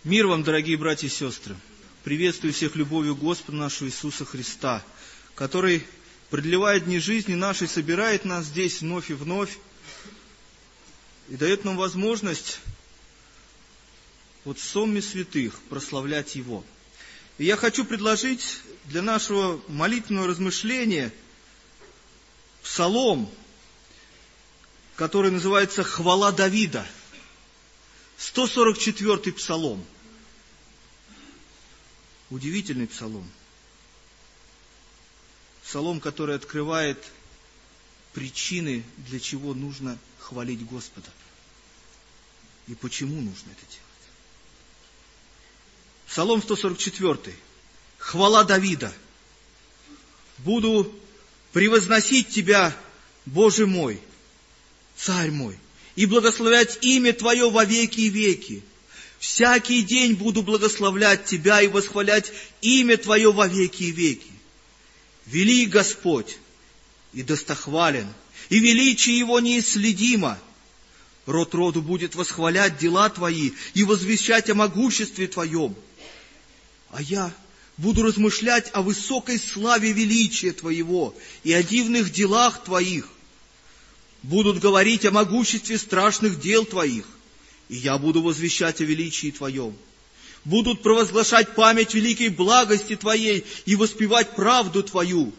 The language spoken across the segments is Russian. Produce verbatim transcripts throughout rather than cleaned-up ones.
Мир вам, дорогие братья и сестры! Приветствую всех любовью Господа нашего Иисуса Христа, который продлевает дни жизни нашей, собирает нас здесь вновь и вновь и дает нам возможность вот в сонме святых прославлять Его. И я хочу предложить для нашего молитвенного размышления псалом, который называется «Хвала Давида». сто сорок четвёртый псалом. Удивительный псалом. Псалом, который открывает причины, для чего нужно хвалить Господа. И почему нужно это делать. Псалом сто сорок четвёртый. Хвала Давида. Буду превозносить Тебя, Боже мой, Царь мой, и благословлять имя Твое во веки и веки. Всякий день буду благословлять Тебя и восхвалять имя Твое во веки и веки. Велик Господь и достохвален, и величие Его неисследимо. Род роду будет восхвалять дела Твои и возвещать о могуществе Твоем. А я буду размышлять о высокой славе величия Твоего и о дивных делах Твоих. Будут говорить о могуществе страшных дел Твоих, и я буду возвещать о величии Твоем. Будут провозглашать память великой благости Твоей и воспевать правду Твою.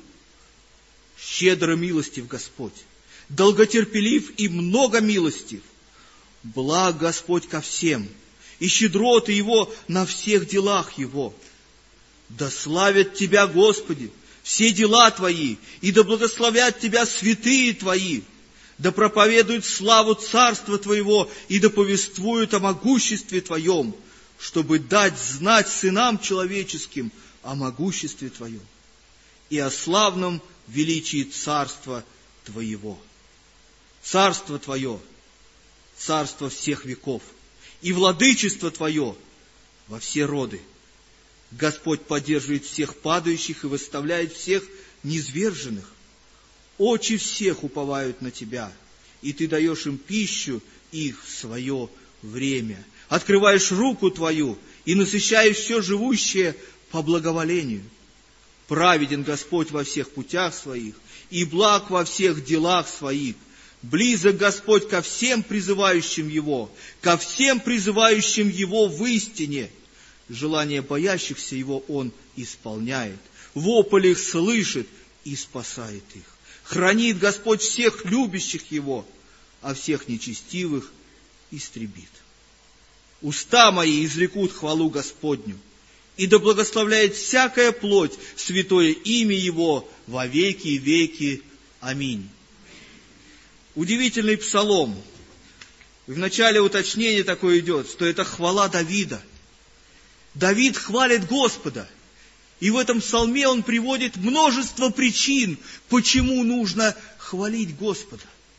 Щедро милостив Господь, долготерпелив и много милостив. Благ Господь ко всем, и щедроты Его на всех делах Его. Да славят Тебя, Господи, все дела Твои, и да благословят Тебя святые Твои. Да проповедуют славу Царства Твоего, и да повествуют о могуществе Твоем, чтобы дать знать сынам человеческим о могуществе Твоем и о славном величии Царства Твоего. Царство Твое, царство всех веков, и владычество Твое во все роды. Господь поддерживает всех падающих и выставляет всех низверженных. Очи всех уповают на Тебя, и Ты даешь им пищу их в свое время. Открываешь руку Твою и насыщаешь все живущее по благоволению. Праведен Господь во всех путях Своих, и благ во всех делах Своих. Близок Господь ко всем призывающим Его, ко всем призывающим Его в истине. Желания боящихся Его Он исполняет, вопль их слышит и спасает их. Хранит Господь всех любящих Его, а всех нечестивых истребит. Уста мои изрекут хвалу Господню, и да благословляет всякая плоть святое имя Его во веки и веки. Аминь. Удивительный псалом. В начале уточнение такое идет, что это хвала Давида. Давид хвалит Господа. И в этом псалме он приводит множество причин, почему нужно хвалить Господа.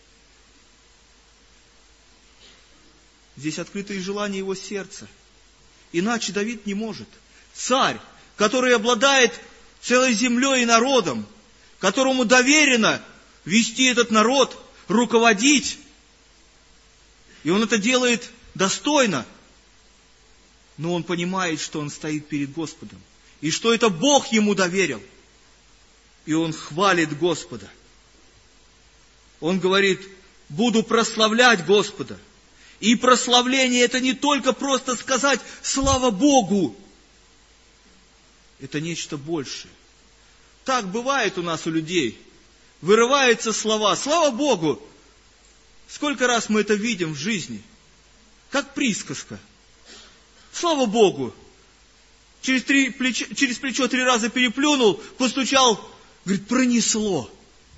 Здесь открыто и желание его сердца. Иначе Давид не может. Царь, который обладает целой землей и народом, которому доверено вести этот народ, руководить. И он это делает достойно. Но он понимает, что он стоит перед Господом. И что это Бог ему доверил. И он хвалит Господа. Он говорит, буду прославлять Господа. И прославление это не только просто сказать слава Богу. Это нечто большее. Так бывает у нас у людей. Вырываются слова, слава Богу. Сколько раз мы это видим в жизни. Как присказка. Слава Богу. Через, три плечо, через плечо три раза переплюнул, постучал, говорит, пронесло.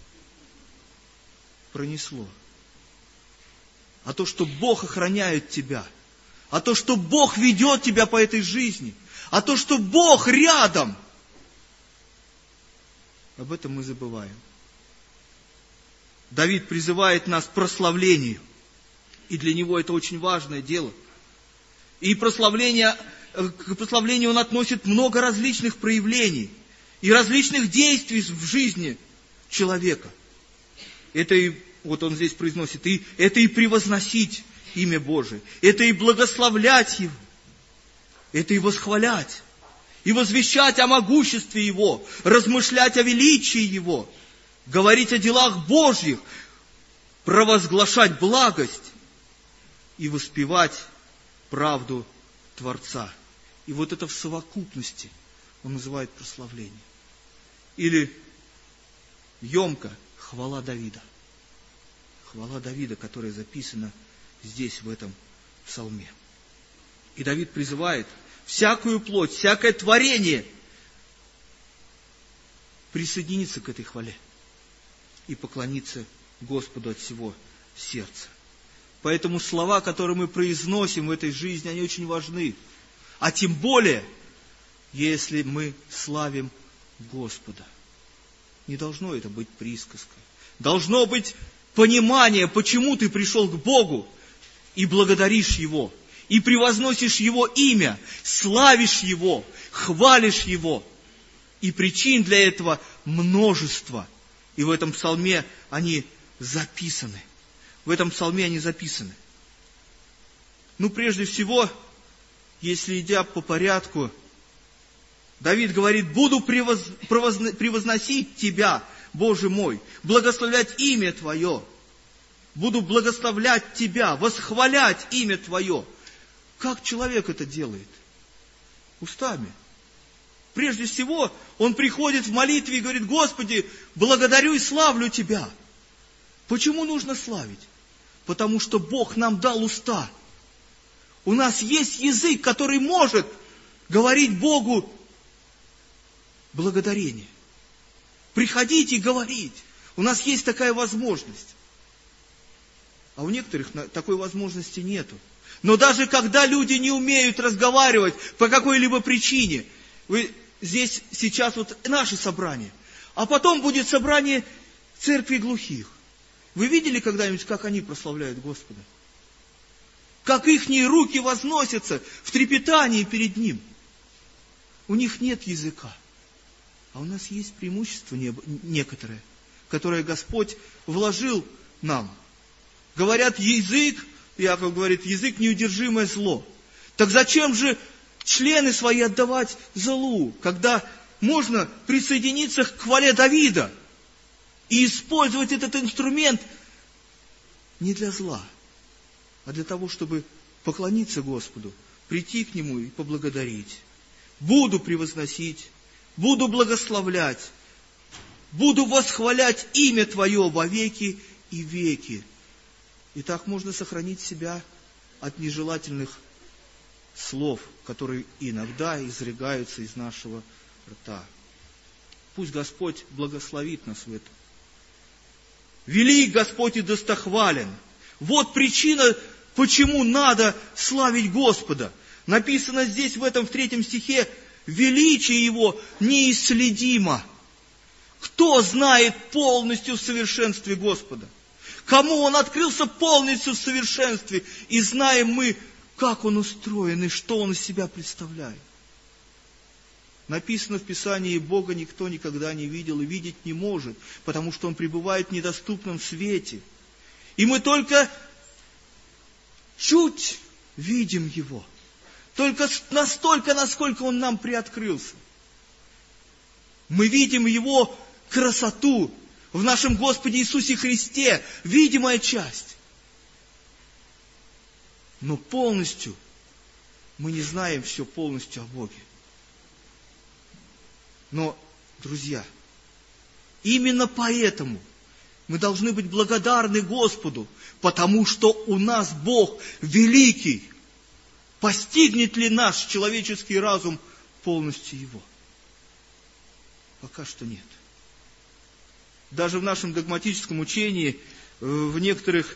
Пронесло. А то, что Бог охраняет тебя, а то, что Бог ведет тебя по этой жизни, а то, что Бог рядом, об этом мы забываем. Давид призывает нас к прославлению, и для него это очень важное дело. И прославление... К прославлению он относит много различных проявлений и различных действий в жизни человека. Это и, вот он здесь произносит, и, это и превозносить имя Божие, это и благословлять Его. это и восхвалять, и возвещать о могуществе Его, размышлять о величии Его, говорить о делах Божьих, провозглашать благость и воспевать правду Творца. И вот это в совокупности он называет прославление. Или емко хвала Давида. Хвала Давида, которая записана здесь, в этом псалме. И Давид призывает всякую плоть, всякое творение присоединиться к этой хвале и поклониться Господу от всего сердца. Поэтому слова, которые мы произносим в этой жизни, они очень важны. А тем более, если мы славим Господа. Не должно это быть присказкой. Должно быть понимание, почему ты пришел к Богу и благодаришь Его, и превозносишь Его имя, славишь Его, хвалишь Его. И причин для этого множество. И в этом псалме они записаны. В этом псалме они записаны. Ну, прежде всего, если идя по порядку, Давид говорит: буду превоз, превозно, превозносить Тебя, Боже мой, благословлять имя Твое. Буду благословлять Тебя, восхвалять имя Твое. Как человек это делает? Устами. Прежде всего, он приходит в молитве и говорит: Господи, благодарю и славлю Тебя. Почему нужно славить? Потому что Бог нам дал уста. У нас есть язык, который может говорить Богу благодарение. Приходить и говорить. У нас есть такая возможность. А у некоторых такой возможности нету. Но даже когда люди не умеют разговаривать по какой-либо причине, вы здесь сейчас вот наше собрание, а потом будет собрание церкви глухих. Вы видели когда-нибудь, как они прославляют Господа? Как ихние руки возносятся в трепетании перед Ним. У них нет языка. А у нас есть преимущество некоторое, которое Господь вложил нам. Говорят, язык, Иаков говорит, язык неудержимое зло. Так зачем же члены свои отдавать злу, когда можно присоединиться к хвале Давида и использовать этот инструмент не для зла, а для того, чтобы поклониться Господу, прийти к Нему и поблагодарить. Буду превозносить, буду благословлять, буду восхвалять имя Твое во веки и веки. И так можно сохранить себя от нежелательных слов, которые иногда изрыгаются из нашего рта. Пусть Господь благословит нас в этом. Велик Господь и достохвален. Вот причина, почему надо славить Господа. Написано здесь, в этом, в третьем стихе, величие Его неисследимо. Кто знает полностью в совершенстве Господа? Кому Он открылся полностью в совершенстве? И знаем мы, как Он устроен и что Он из себя представляет. Написано в Писании: Бога никто никогда не видел и видеть не может, потому что Он пребывает в недоступном свете. И мы только чуть видим Его. Только настолько, насколько Он нам приоткрылся. Мы видим Его красоту в нашем Господе Иисусе Христе, видимая часть. Но полностью мы не знаем все полностью о Боге. Но, друзья, именно поэтому мы должны быть благодарны Господу, потому что у нас Бог великий. Постигнет ли наш человеческий разум полностью Его? Пока что нет. Даже в нашем догматическом учении в некоторых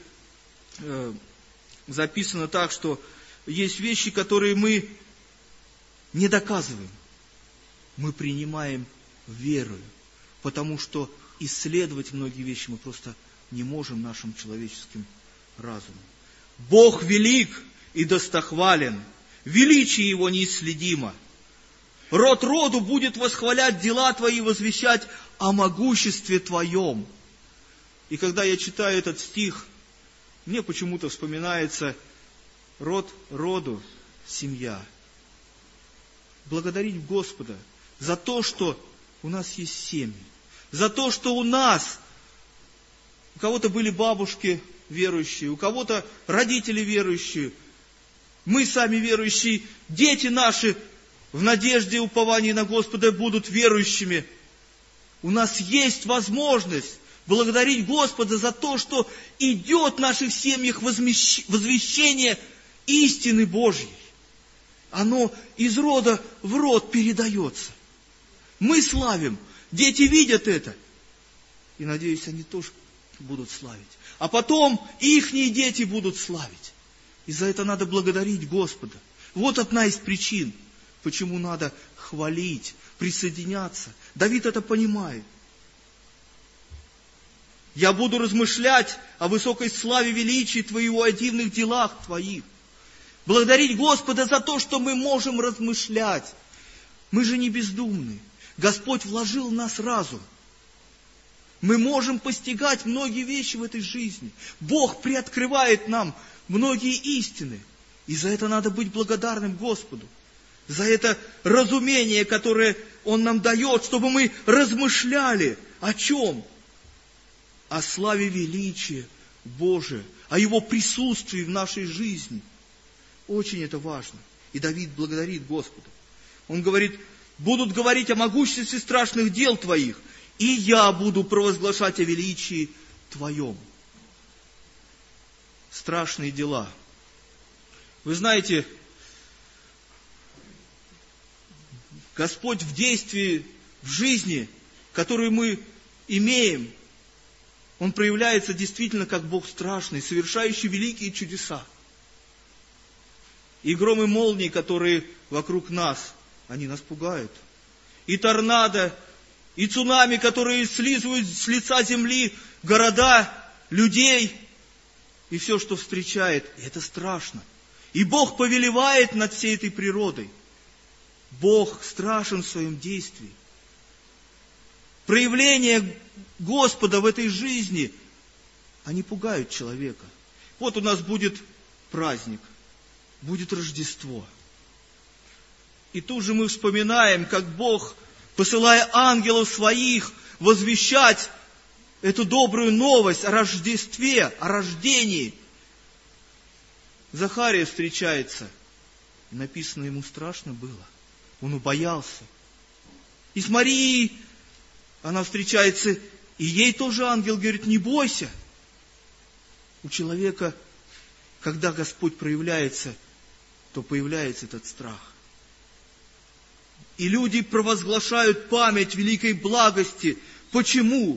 записано так, что есть вещи, которые мы не доказываем. Мы принимаем верою, потому что исследовать многие вещи мы просто не можем нашим человеческим разумом. Бог велик и достохвален, величие Его неисследимо. Род роду будет восхвалять дела Твои и возвещать о могуществе Твоем. И когда я читаю этот стих, мне почему-то вспоминается род роду, семья. благодарить Господа за то, что у нас есть семьи, за то, что у нас, у кого-то были бабушки верующие, у кого-то родители верующие, мы сами верующие, дети наши в надежде и уповании на Господа будут верующими. У нас есть возможность благодарить Господа за то, что идет в наших семьях возвещение истины Божьей. Оно из рода в род передается. Мы славим, дети видят это. И, надеюсь, они тоже будут славить. А потом ихние дети будут славить. И за это надо благодарить Господа. Вот одна из причин, почему надо хвалить, присоединяться. Давид это понимает. Я буду размышлять о высокой славе величии Твоего, о дивных делах Твоих. Благодарить Господа за то, что мы можем размышлять. Мы же не бездумны. Господь вложил в нас разум. Мы можем постигать многие вещи в этой жизни. Бог приоткрывает нам многие истины. И за это надо быть благодарным Господу. За это разумение, которое Он нам дает, чтобы мы размышляли. О чем? О славе величия Божия, о Его присутствии в нашей жизни. Очень это важно. И Давид благодарит Господа. Он говорит: будут говорить о могуществе страшных дел Твоих, и я буду провозглашать о величии Твоем. Страшные дела. Вы знаете, Господь в действии, в жизни, которую мы имеем, Он проявляется действительно как Бог страшный, совершающий великие чудеса. И громы молнии, которые вокруг нас, они нас пугают. И торнадо, и цунами, которые слизывают с лица земли города, людей, и все, что встречает, это страшно. И Бог повелевает над всей этой природой. Бог страшен в своем действии. Проявления Господа в этой жизни, они пугают человека. Вот у нас будет праздник, будет Рождество. И тут же мы вспоминаем, как Бог, посылая ангелов своих, возвещать эту добрую новость о Рождестве, о рождении. Захария встречается. И написано, ему страшно было. Он убоялся. И с Марией она встречается, и ей тоже ангел говорит: не бойся. У человека, когда Господь проявляется, то появляется этот страх. И люди провозглашают память великой благости. Почему?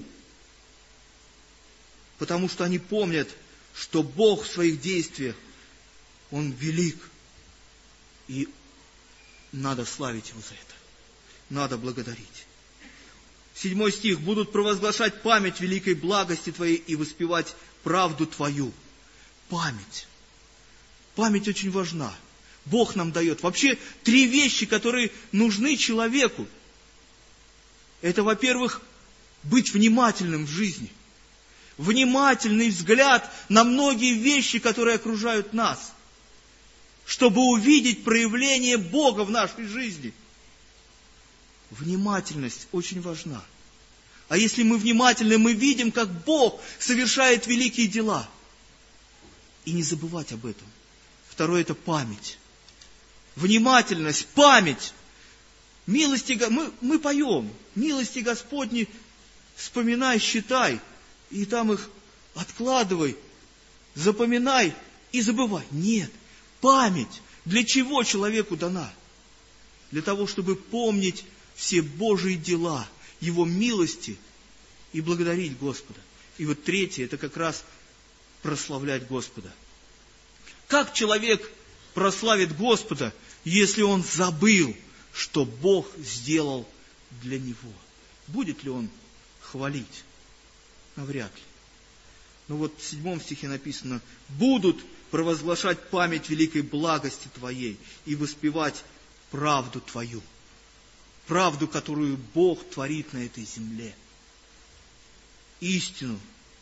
Потому что они помнят, что Бог в своих действиях, Он велик. И надо славить Его за это. Надо благодарить. Седьмой стих. Будут провозглашать память великой благости Твоей и воспевать правду Твою. Память. Память очень важна. Бог нам дает. Вообще, три вещи, которые нужны человеку. Это, во-первых, быть внимательным в жизни. Внимательный взгляд на многие вещи, которые окружают нас. Чтобы увидеть проявление Бога в нашей жизни. Внимательность очень важна. А если мы внимательны, мы видим, как Бог совершает великие дела. И не забывать об этом. Второе – это память. Внимательность, память. Милости, мы, мы поем. Милости Господни вспоминай, считай. И там их откладывай, запоминай и забывай. Нет. Память. Для чего человеку дана? Для того, чтобы помнить все Божьи дела, Его милости и благодарить Господа. И вот третье, это как раз прославлять Господа. Как человек прославит Господа, если он забыл, что Бог сделал для него? Будет ли он хвалить? Навряд ли. Но вот в седьмом стихе написано: будут провозглашать память великой благости Твоей и воспевать правду Твою. Правду, которую Бог творит на этой земле. Истину.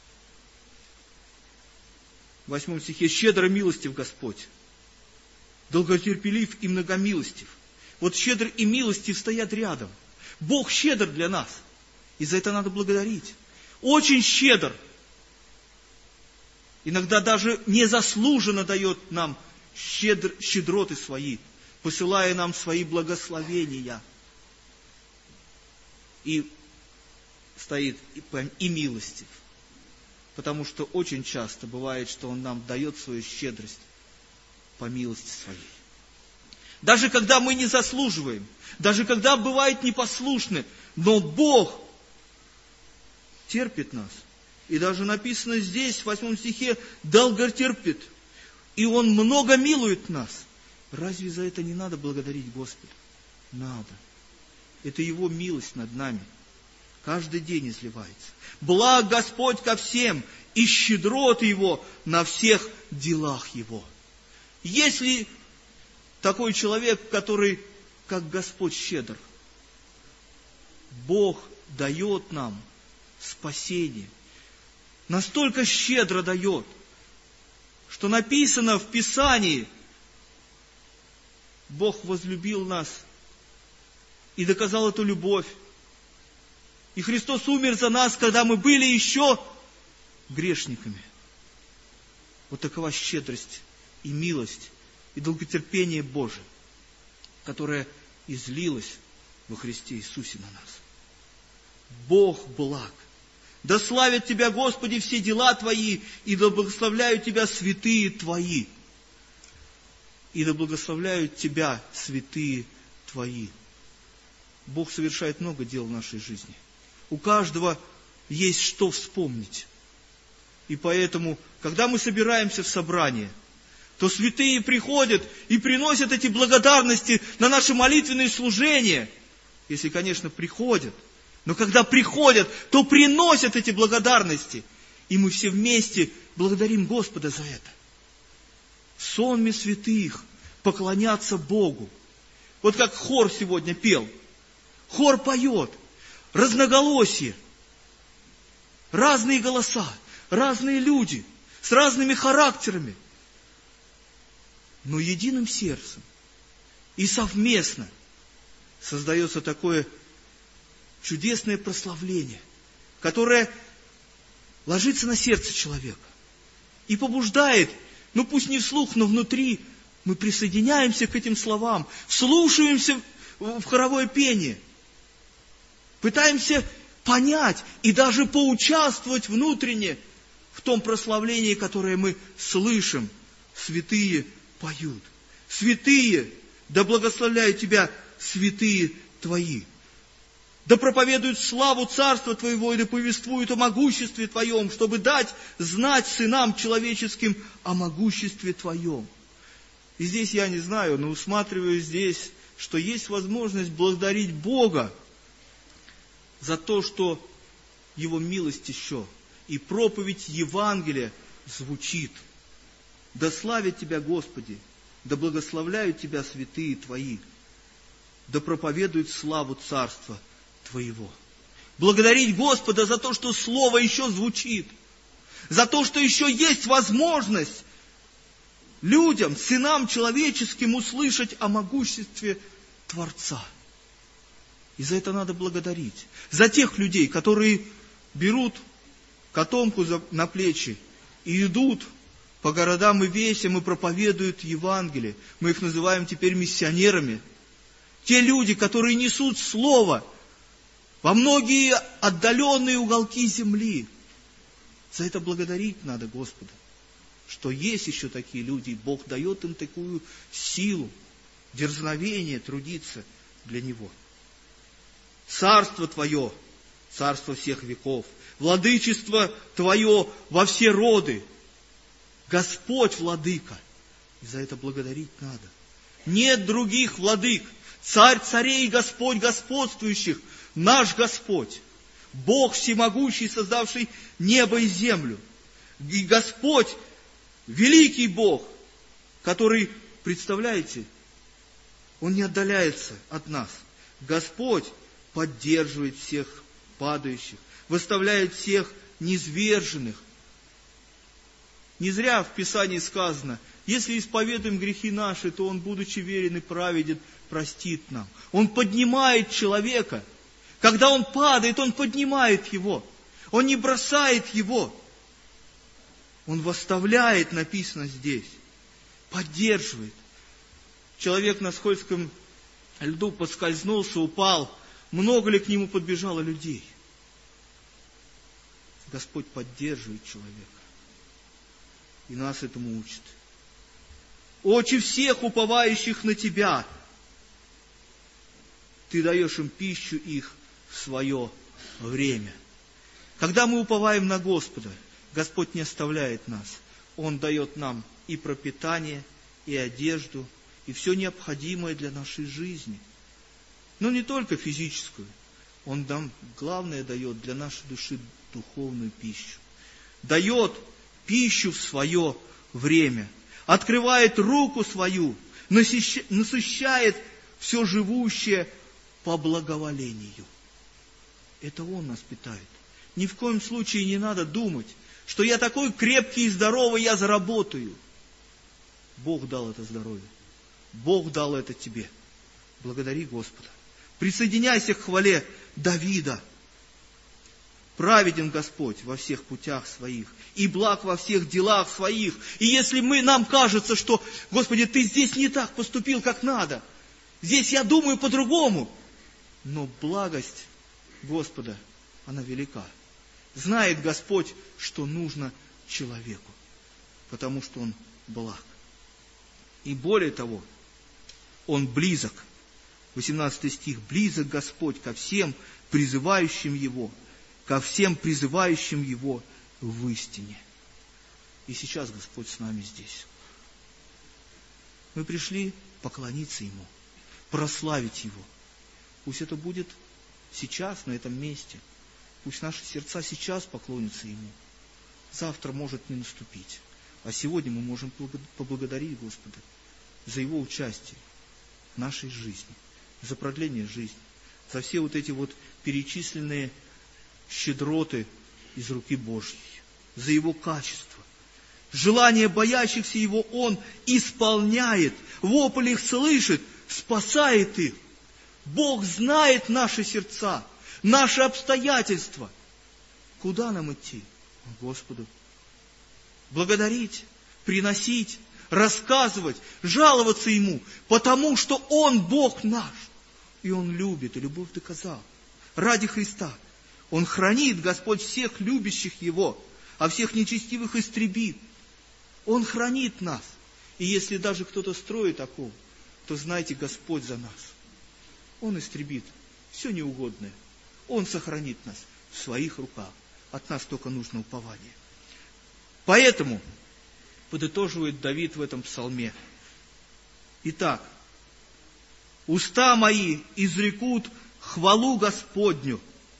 В восьмом стихе: щедро милостив Господь, долготерпелив и многомилостив. Вот щедр и милостив стоят рядом. Бог щедр для нас. И за это надо благодарить. Очень щедр. Иногда даже незаслуженно дает нам щедр, щедроты свои, посылая нам свои благословения. И стоит и милостив. Потому что очень часто бывает, что Он нам дает свою щедрость по милости Своей. Даже когда мы не заслуживаем, даже когда бывает непослушны, но Бог терпит нас. И даже написано здесь, в восьмом стихе, долготерпит, и Он много милует нас. Разве за это не надо благодарить Господа? Надо. Это Его милость над нами. Каждый день изливается. Благ Господь ко всем, и щедрот Его на всех делах Его. Если такой человек, который, как Господь щедр, Бог дает нам спасение, настолько щедро дает, что написано в Писании, Бог возлюбил нас и доказал эту любовь. И Христос умер за нас, когда мы были еще грешниками. Вот такова щедрость и милость, и долготерпение Божие, которое излилось во Христе Иисусе на нас. Бог благ. Да славят Тебя, Господи, все дела Твои, и да благословляют Тебя святые Твои. И да благословляют Тебя святые Твои. Бог совершает много дел в нашей жизни. У каждого есть что вспомнить. И поэтому, когда мы собираемся в собрание, то святые приходят и приносят эти благодарности на наши молитвенные служения. Если, конечно, приходят. Но когда приходят, то приносят эти благодарности. И мы все вместе благодарим Господа за это. В сонме святых поклоняться Богу. Вот как хор сегодня пел. Хор поет. Разноголосие. Разные голоса. Разные люди. С разными характерами. Но единым сердцем и совместно создается такое чудесное прославление, которое ложится на сердце человека и побуждает, ну пусть не вслух, но внутри, мы присоединяемся к этим словам, вслушиваемся в хоровое пение, пытаемся понять и даже поучаствовать внутренне в том прославлении, которое мы слышим. Святые поют. Святые, да благословляют Тебя святые Твои. Да проповедуют славу Царства Твоего и да повествуют о могуществе Твоем, чтобы дать знать сынам человеческим о могуществе Твоем. И здесь я не знаю, но усматриваю здесь, что есть возможность благодарить Бога за то, что Его милость еще и проповедь Евангелия звучит. Да славят Тебя, Господи, да благословляют Тебя святые Твои, да проповедуют славу Царства Твоего. Благодарить Господа за то, что Слово еще звучит, за то, что еще есть возможность людям, сынам человеческим услышать о могуществе Творца. И за это надо благодарить. За тех людей, которые берут котомку на плечи и идут по городам и весям и проповедуют Евангелие. Мы их называем теперь миссионерами. Те люди, которые несут Слово во многие отдаленные уголки земли. За это благодарить надо Господа, что есть еще такие люди, и Бог дает им такую силу, дерзновение трудиться для Него. Царство Твое, царство всех веков, владычество Твое во все роды. Господь владыка. И за это благодарить надо. Нет других владык. Царь царей и Господь господствующих. Наш Господь. Бог всемогущий, создавший небо и землю. И Господь, великий Бог, который, представляете, Он не отдаляется от нас. Господь поддерживает всех падающих, выставляет всех низверженных. Не зря в Писании сказано, Если исповедуем грехи наши, то Он, будучи верен и праведен, простит нам. Он поднимает человека. Когда он падает, Он поднимает его. Он не бросает его. Он восставляет, написано здесь. Поддерживает. Человек на скользком льду поскользнулся, упал. Много ли к нему подбежало людей? Господь поддерживает человека. И нас этому учит. Очи всех уповающих на Тебя. Ты даешь им пищу их в свое время. Когда мы уповаем на Господа, Господь не оставляет нас. Он дает нам и пропитание, и одежду, и все необходимое для нашей жизни. Но не только физическую. Он нам, главное, дает для нашей души духовную пищу. Дает пищу в свое время. Открывает руку свою, насыщает все живущее по благоволению. Это Он нас питает. Ни в коем случае не надо думать, что я такой крепкий и здоровый, я заработаю. Бог дал это здоровье. Бог дал это тебе. Благодари Господа. Присоединяйся к хвале Давида. Праведен Господь во всех путях своих, и благ во всех делах своих. И если мы, нам кажется, что, Господи, Ты здесь не так поступил, как надо, здесь я думаю по-другому, но благость Господа, она велика. Знает Господь, что нужно человеку, потому что Он благ. И более того, Он близок. восемнадцатый стих. Близок Господь ко всем призывающим Его, ко всем призывающим Его в истине. И сейчас Господь с нами здесь. Мы пришли поклониться Ему, прославить Его. Пусть это будет сейчас, на этом месте. Пусть наши сердца сейчас поклонятся Ему. Завтра может не наступить. А сегодня мы можем поблагодарить Господа за Его участие в нашей жизни, за продление жизни, за все вот эти вот перечисленные щедроты из руки Божьей, за Его качество. Желание боящихся Его Он исполняет, вопль их слышит, спасает их. Бог знает наши сердца, наши обстоятельства. Куда нам идти? К Господу. Благодарить, приносить, рассказывать, жаловаться Ему, потому что Он Бог наш. И Он любит, и любовь доказал. Ради Христа. Он хранит, Господь, всех любящих Его, а всех нечестивых истребит. Он хранит нас. И если даже кто-то строит оков, то знайте, Господь за нас. Он истребит все неугодное. Он сохранит нас в своих руках. От нас только нужно упование. Поэтому, подытоживает Давид в этом псалме. Итак, уста мои изрекут хвалу Господню.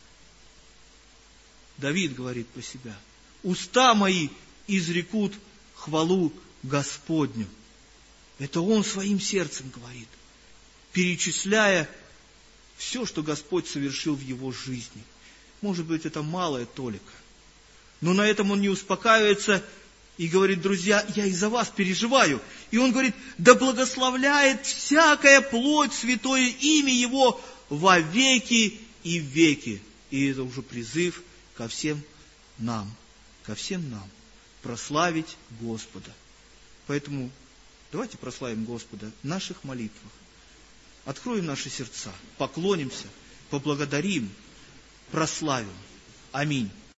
Давид говорит про себя. Уста мои изрекут хвалу Господню. Это он своим сердцем говорит, перечисляя все, что Господь совершил в его жизни. Может быть, это малая толика. Но на этом он не успокаивается и говорит: друзья, я из-за вас переживаю. И он говорит: да благословляет всякая плоть святое имя Его во веки и веки. И это уже призыв ко всем нам, ко всем нам прославить Господа. Поэтому давайте прославим Господа в наших молитвах. Откроем наши сердца, поклонимся, поблагодарим, прославим. Аминь.